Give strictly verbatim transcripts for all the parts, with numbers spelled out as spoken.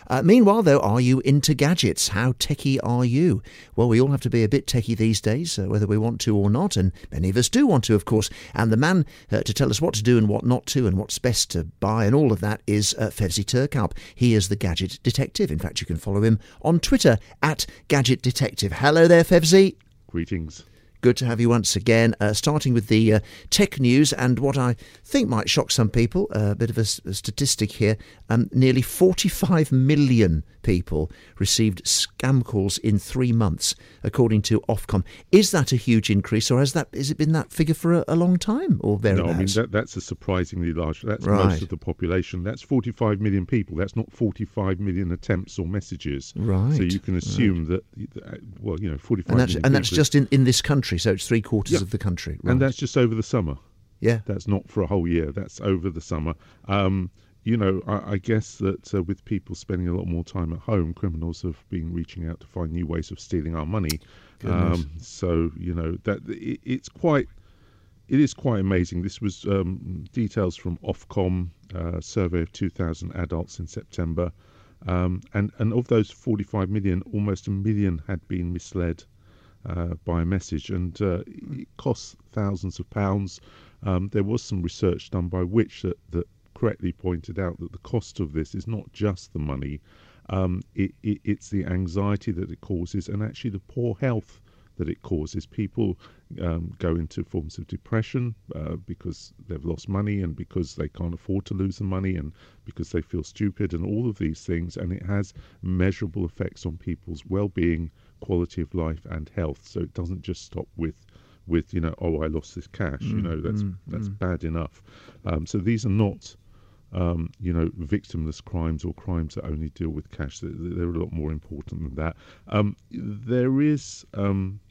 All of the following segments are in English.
Uh, meanwhile, though, are you into gadgets? How techie are you? Well, we all have to be a bit techie these days, uh, whether we want to or not, and many of us do want to, of course. And the man uh, to tell us what to do and what not to and what's best to buy and all of that is uh, Fevzi Turkalp. He is the Gadget Detective. In fact, you can follow him on Twitter at Gadget Detective. Hello there, Fevzi. Greetings. Good to have you once again, uh, starting with the uh, tech news and what I think might shock some people, uh, a bit of a, a statistic here. Um, nearly forty-five million people received scam calls in three months, according to Ofcom. Is that a huge increase, or has that has it been that figure for a, a long time, or thereabouts? No, I mean, that, that's a surprisingly large, that's right. most of the population. That's forty-five million people. That's not forty-five million attempts or messages. Right. So you can assume right. that, well, you know, forty-five and that's, million And that's people. just in, in this country. So it's three quarters yeah. of the country. Right. And that's just over the summer. Yeah. That's not for a whole year. That's over the summer. Um, you know, I, I guess that uh, with people spending a lot more time at home, criminals have been reaching out to find new ways of stealing our money. Um, so, you know, that it, it's quite, it is quite amazing. This was um, details from Ofcom, uh, survey of two thousand adults in September. Um, and, and of those forty-five million, almost a million had been misled Uh, by a message, and uh, it costs thousands of pounds. Um, there was some research done by Which that, that correctly pointed out that the cost of this is not just the money, um, it, it, it's the anxiety that it causes and actually the poor health that it causes. People um, go into forms of depression uh, because they've lost money and because they can't afford to lose the money and because they feel stupid and all of these things, and it has measurable effects on people's well-being, quality of life and health. So it doesn't just stop with with you know, oh, I lost this cash. Mm, you know, that's mm, that's mm. bad enough. Um, so these are not um, you know, victimless crimes or crimes that only deal with cash. They're, they're a lot more important than that. Um, there is um,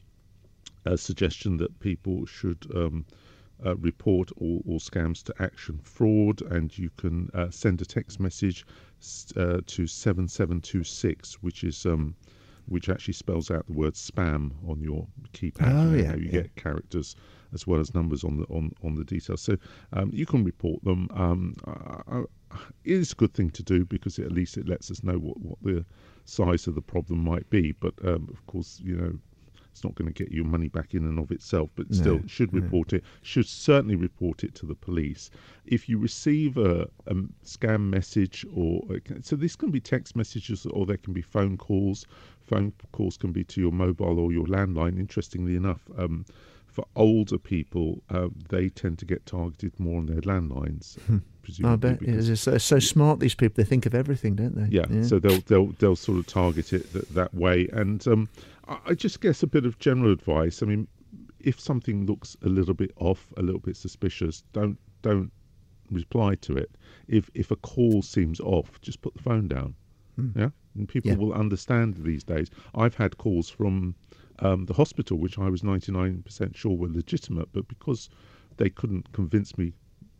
a suggestion that people should um, uh, report all, all scams to Action Fraud, and you can uh, send a text message uh, to seven seven two six, which is um, which actually spells out the word spam on your keypad. Oh, you yeah, know, you yeah. get characters as well as numbers on the on, on the details. So um, you can report them. Um, I, I, it is a good thing to do because it, at least it lets us know what, what the size of the problem might be. But um, of course, you know, it's not going to get your money back in and of itself, but still No, should no. report it, should certainly report it to the police. If you receive a, a scam message, or so this can be text messages or there can be phone calls. Phone calls can be to your mobile or your landline. Interestingly enough, um, for older people, uh, they tend to get targeted more on their landlines. I bet yeah, they're so, so smart. These people, they think of everything, don't they? Yeah, yeah. So they'll they'll they'll sort of target it that, that way. And um, I, I just guess a bit of general advice. I mean, if something looks a little bit off, a little bit suspicious, don't don't reply to it. If if a call seems off, just put the phone down. Hmm. Yeah, and people yeah. will understand these days. I've had calls from um, the hospital, which I was ninety-nine percent sure were legitimate, but because they couldn't convince me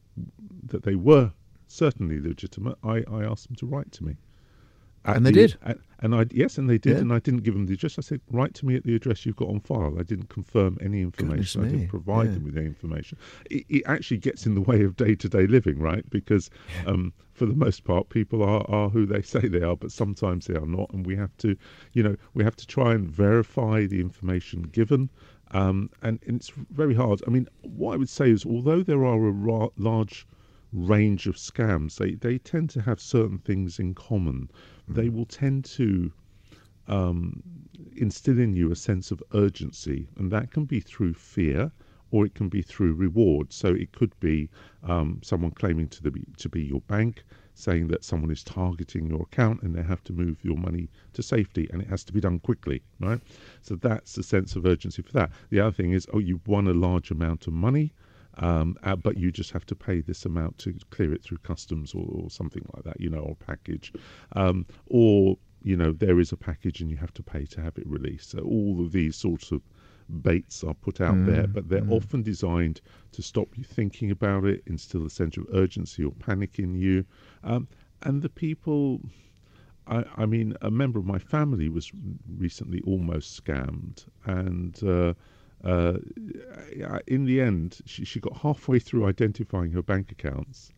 that they were certainly legitimate, I, I asked them to write to me. At And they the, did? At, and I Yes, and they did, Yeah. and I didn't give them the address. I said, write to me at the address you've got on file. I didn't confirm any information. I Goodness me. didn't provide Yeah. them with any information. It, it actually gets in the way of day-to-day living, right? Because um, for the most part, people are, are who they say they are, but sometimes they are not, and we have to, you know, we have to try and verify the information given. Um, and, and it's very hard. I mean, what I would say is, although there are a ra- large range of scams, they, they tend to have certain things in common. Mm. They will tend to um, instill in you a sense of urgency, and that can be through fear or it can be through reward. So it could be um, someone claiming to, the, to be your bank, saying that someone is targeting your account and they have to move your money to safety, and it has to be done quickly, right? So that's the sense of urgency for that. The other thing is, oh, you've won a large amount of money, um, uh, but you just have to pay this amount to clear it through customs or, or something like that, you know, or package. Um, or, you know, there is a package and you have to pay to have it released. So all of these sorts of baits are put out mm, there, but they're mm. often designed to stop you thinking about it, instill a sense of urgency or panic in you. Um, and the people, I, I mean, a member of my family was recently almost scammed, and uh, uh, in the end, she, she got halfway through identifying her bank accounts,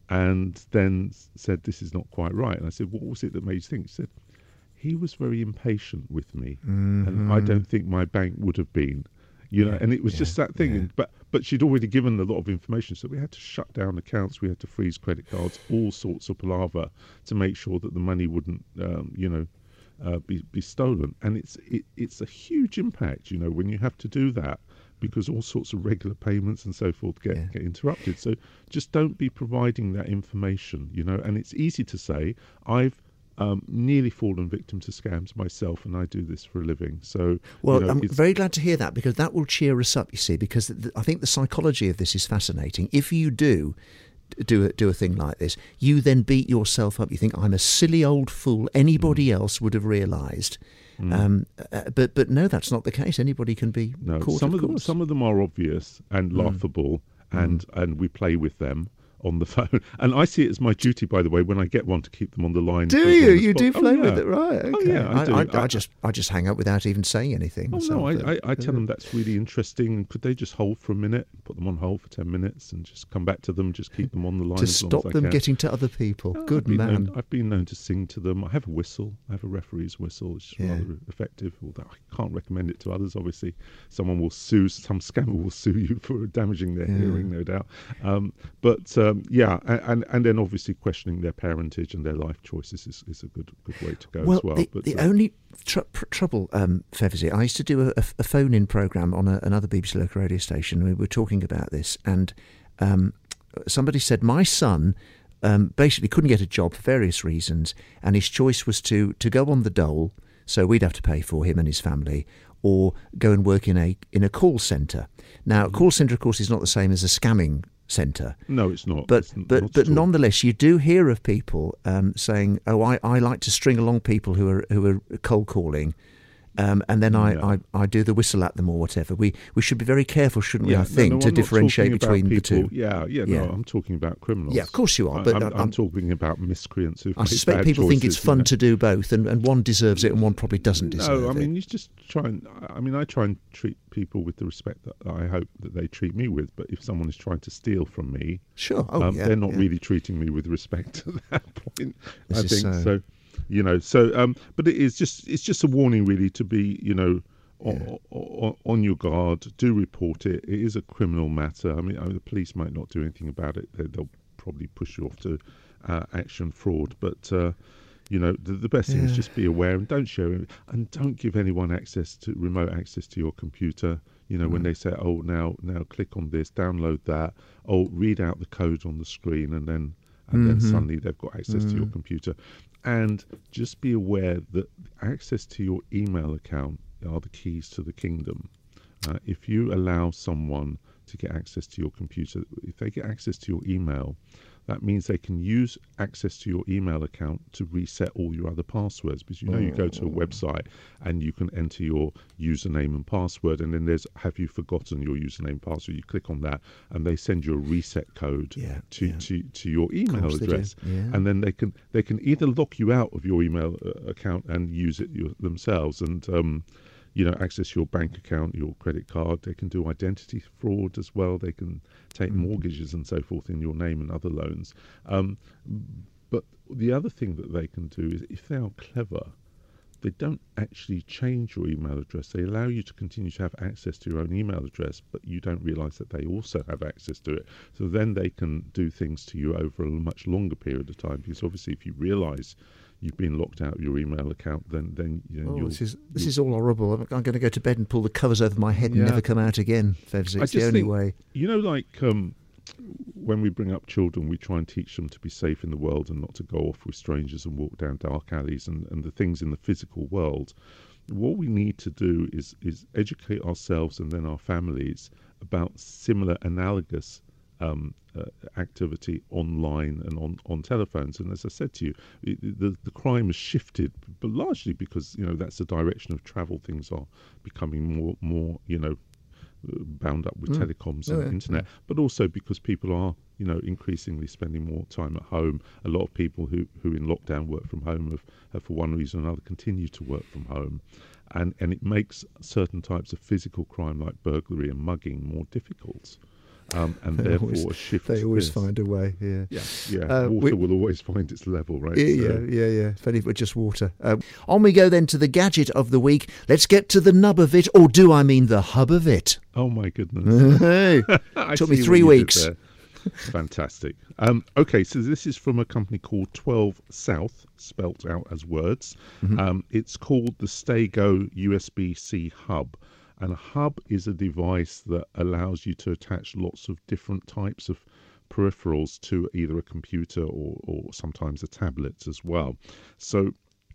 and then said, "This is not quite right." And I said, "What was it that made you think?" She said, "He was very impatient with me, mm-hmm. and I don't think my bank would have been." You know, yeah, and it was yeah, just that thing. yeah. And, but but she'd already given a lot of information, so we had to shut down accounts, we had to freeze credit cards, all sorts of palaver to make sure that the money wouldn't, um, you know, uh, be be stolen. And it's it, it's a huge impact, you know, when you have to do that, because all sorts of regular payments and so forth get, yeah. get interrupted. So just don't be providing that information, you know. And it's easy to say, I've Um, nearly fallen victim to scams myself, and I do this for a living. So, well, you know, I'm it's, very glad to hear that, because that will cheer us up. You see, because th- I think the psychology of this is fascinating. If you do do a, do a thing like this, you then beat yourself up. You think, I'm a silly old fool. Anybody mm. else would have realised. Mm. Um, uh, but but no, that's not the case. Anybody can be no, caught. Some of, of them, course. some of them are obvious and laughable, mm. and mm. and we play with them on the phone. And I see it as my duty, by the way, when I get one, to keep them on the line. Do you? You spot. do play oh, yeah. with it, right? Okay. Oh, yeah, I, I, do. I, I, I just I just hang up without even saying anything. Oh, myself, no, I, but, I, I tell them that's really interesting. Could they just hold for a minute, put them on hold for ten minutes, and just come back to them, just keep them on the line to as stop long as them I can. getting to other people. Oh, Good I've man. Known, I've been known to sing to them. I have a whistle. I have a referee's whistle, which is yeah. rather effective. Although I can't recommend it to others, obviously. Someone will sue, some scammer will sue you for damaging their yeah. hearing, no doubt. Um, but, um, yeah, and, and then obviously questioning their parentage and their life choices is, is a good good way to go well, as well. The, but the uh, only tr- pr- trouble, um, Fevzi, I used to do a, a phone-in programme on a, another B B C local radio station. We were talking about this, and um, somebody said, my son um, basically couldn't get a job for various reasons, and his choice was to, to go on the dole, so we'd have to pay for him and his family, or go and work in a in a call centre. Now, a call centre, of course, is not the same as a scamming centre. No, it's not. But it's n- but not but at all. nonetheless, you do hear of people um, saying, "Oh, I, I like to string along people who are who are cold calling, um, and then I, Yeah. I, I do the whistle at them or whatever." We we should be very careful, shouldn't we? Yeah, I think no, no, to I'm not differentiate talking about between the people- two. Yeah, yeah, Yeah. no, I'm talking about criminals. Yeah, of course you are. I- But I'm, I'm, I'm talking about miscreants who've I made suspect bad people think it's choices, fun you know. to do both, and, and one deserves it and one probably doesn't deserve No, I it. mean, you just try and. I mean, I try and treat people with the respect that I hope that they treat me with. But if someone is trying to steal from me, Sure. Oh, um, yeah, they're not yeah. really treating me with respect at that point. This I is think so. so. You know, so um, but it is just it's just a warning, really, to be you know. Yeah. On, on, on your guard. Do report it. It is a criminal matter. I mean, I mean the police might not do anything about it. They, they'll probably push you off to uh, action fraud. But uh, you know, the, the best thing is Yeah. just be aware and don't share it, and don't give anyone access to remote access to your computer. You know, when they say, "Oh, now, now, click on this, download that. Oh, read out the code on the screen," and then, and then Mhm. suddenly they've got access to your Mm. computer. And just be aware that access to your email account are the keys to the kingdom. Uh, if you allow someone to get access to your computer, if they get access to your email, that means they can use access to your email account to reset all your other passwords. Because you know, you go to a website and you can enter your username and password, and then there's have you forgotten your username and password? You click on that, and they send you a reset code Yeah, to, yeah. to to your email course they do, address, yeah. and then they can they can either lock you out of your email uh, account and use it your, themselves, and um, you know, access your bank account, your credit card. They can do identity fraud as well. They can take mortgages and so forth in your name and other loans. Um, but the other thing that they can do is, if they are clever, they don't actually change your email address. They allow you to continue to have access to your own email address, but you don't realise that they also have access to it. So then they can do things to you over a much longer period of time. Because obviously, if you realise you've been locked out of your email account, then then you know, Oh, you'll, this is this you'll- is all horrible. I'm, I'm going to go to bed and pull the covers over my head and Yeah. never come out again, Fevzi. I It's the just only think- way. You know, like um, when we bring up children, we try and teach them to be safe in the world and not to go off with strangers and walk down dark alleys and, and the things in the physical world. What we need to do is is educate ourselves and then our families about similar analogous um, uh, activity online and on, on telephones. And as I said to you, it, the, the crime has shifted, but largely because, you know, that's the direction of travel. Things are becoming more, more you know, bound up with Mm. telecoms Oh, and yeah, internet, but also because people are, you know, increasingly spending more time at home. A lot of people who, who in lockdown work from home have, have, for one reason or another, continue to work from home. And, and it makes certain types of physical crime like burglary and mugging more difficult. um, and they therefore always, a shift. They always this. find a way. Yeah, yeah, yeah. Uh, water we, will always find its level, right? Yeah, so. yeah, yeah, yeah. If only it were just water. Uh, on we go then to the gadget of the week. Let's get to the nub of it, or do I mean the hub of it? Oh my goodness! Hey, took me three weeks. Fantastic. Um, okay, so this is from a company called twelve South, spelt out as words. Mm-hmm. Um, it's called the Staygo U S B C Hub. And a hub is a device that allows you to attach lots of different types of peripherals to either a computer or, or sometimes a tablet as well. So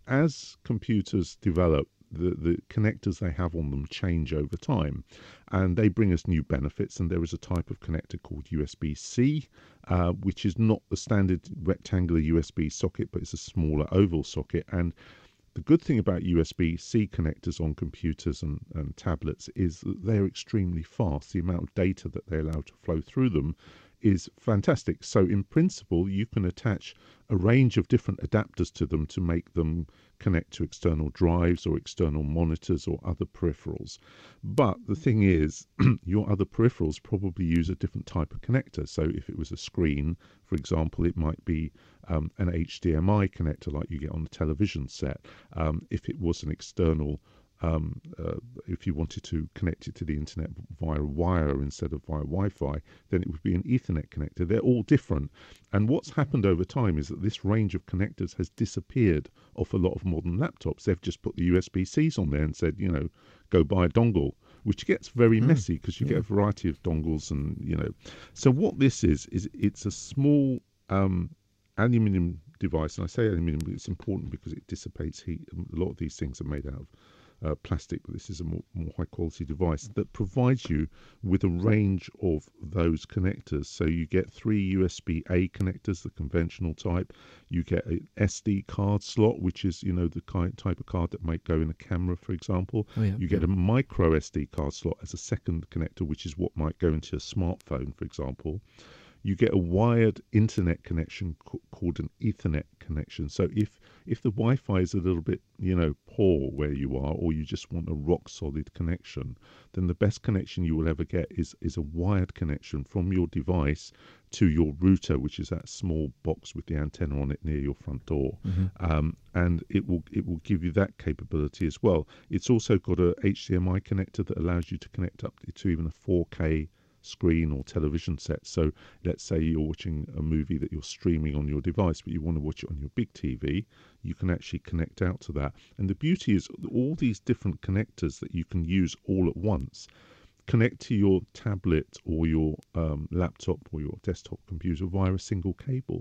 as computers develop, the, the connectors they have on them change over time, and they bring us new benefits. And there is a type of connector called U S B C, uh, which is not the standard rectangular U S B socket, but it's a smaller oval socket. And the good thing about U S B C connectors on computers and, and tablets is that they're extremely fast. The amount of data that they allow to flow through them is fantastic. So in principle, you can attach a range of different adapters to them to make them connect to external drives or external monitors or other peripherals. But the thing is, your other peripherals probably use a different type of connector. So if it was a screen, for example, it might be um, an H D M I connector like you get on the television set. Um, if it was an external Um, uh, if you wanted to connect it to the internet via wire instead of via Wi-Fi, then it would be an Ethernet connector. They're all different. And what's happened over time is that this range of connectors has disappeared off a lot of modern laptops. They've just put the U S B Cs on there and said, you know, go buy a dongle, which gets very mm. messy because you yeah. get a variety of dongles and, you know. So what this is, is it's a small um, aluminium device. And I say aluminium, but it's important because it dissipates heat. A lot of these things are made out of Uh, plastic, but this is a more, more high quality device that provides you with a range of those connectors. So you get three U S B A connectors, the conventional type. You get an S D card slot, which is, you know, the kind, type of card that might go in a camera, for example. Oh, yeah, you get yeah. a micro S D card slot as a second connector, which is what might go into a smartphone, for example. You get a wired internet connection called an Ethernet connection. So if if the Wi-Fi is a little bit, you know, poor where you are, or you just want a rock solid connection, then the best connection you will ever get is is a wired connection from your device to your router, which is that small box with the antenna on it near your front door. Mm-hmm. Um, and it will it will give you that capability as well. It's also got a H D M I connector that allows you to connect up to even a four K screen or television set. So let's say you're watching a movie that you're streaming on your device, but you want to watch it on your big T V, you can actually connect out to that. And the beauty is all these different connectors that you can use all at once connect to your tablet or your um, laptop or your desktop computer via a single cable.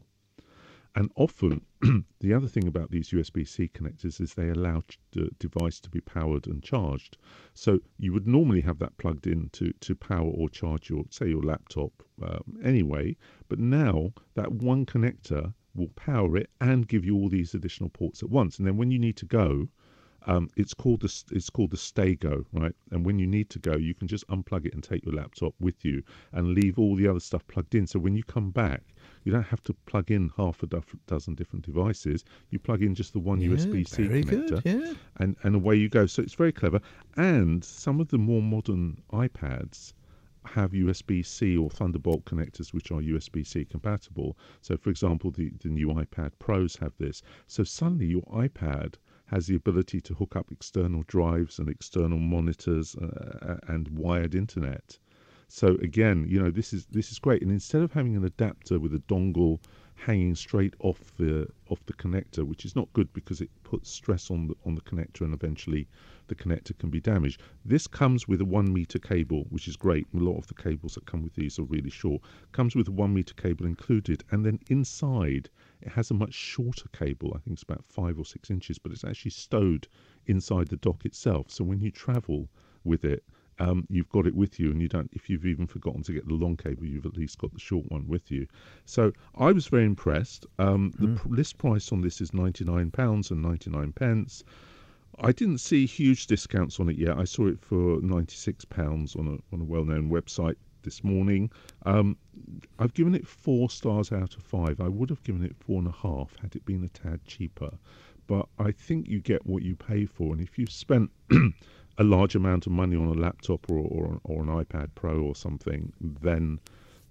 And often, the other thing about these U S B C connectors is they allow the device to be powered and charged. So you would normally have that plugged in to, to power or charge your, say, your laptop um, anyway. But now that one connector will power it and give you all these additional ports at once. And then when you need to go, um, it's called the it's called the Staygo, right? And when you need to go, you can just unplug it and take your laptop with you and leave all the other stuff plugged in. So when you come back, you don't have to plug in half a dozen different devices. You plug in just the one yeah, U S B C connector, good, yeah. and, and away you go. So it's very clever. And some of the more modern iPads have U S B C or Thunderbolt connectors which are U S B C compatible. So, for example, the, the new iPad Pros have this. So suddenly your iPad has the ability to hook up external drives and external monitors uh, and wired internet. So again, you know, this is this is great. And instead of having an adapter with a dongle hanging straight off the off the connector, which is not good because it puts stress on the on the connector and eventually the connector can be damaged. This comes with a one meter cable, which is great. A lot of the cables that come with these are really short. Comes with a one meter cable included, and then inside it has a much shorter cable. I think it's about five or six inches, but it's actually stowed inside the dock itself. So when you travel with it, Um, you've got it with you, and you don't. If you've even forgotten to get the long cable, you've at least got the short one with you. So I was very impressed. Um, the mm. pr- list price on this is ninety-nine pounds and ninety-nine pence. I didn't see huge discounts on it yet. I saw it for ninety-six pounds on a on a well-known website this morning. Um, I've given it four stars out of five. I would have given it four and a half had it been a tad cheaper. But I think you get what you pay for, and if you've spent a large amount of money on a laptop or, or, or an iPad Pro or something, then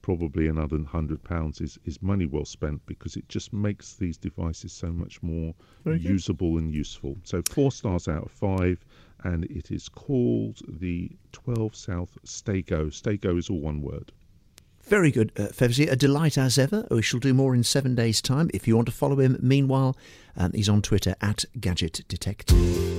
probably another one hundred pounds is, is money well spent, because it just makes these devices so much more Very usable good. and useful. So four stars out of five, and it is called the twelve South Staygo. Staygo is all one word. Very good, uh, Fevzi. A delight as ever. We shall do more in seven days' time. If you want to follow him, meanwhile, um, he's on Twitter at Gadget Detect.